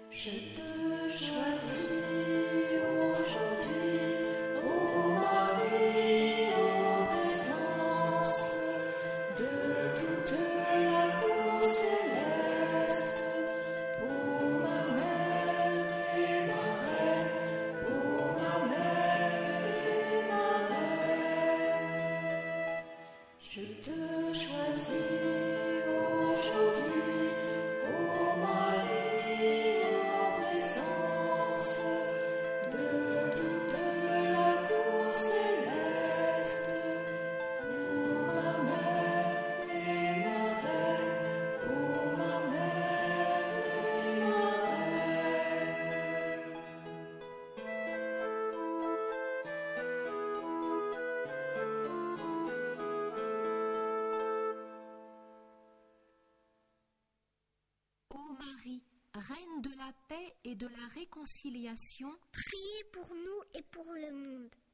Je te choisis aujourd'hui, ô Marie, en présence de toute la cour céleste, pour ma mère et ma reine, pour ma mère et ma reine. Je te choisis aujourd'hui, ô Marie, en présence de toute la cour céleste, pour ma mère et ma reine, pour ma mère et ma reine. Ô Marie, reine de la paix et de la réconciliation, Priez pour nous et pour le monde.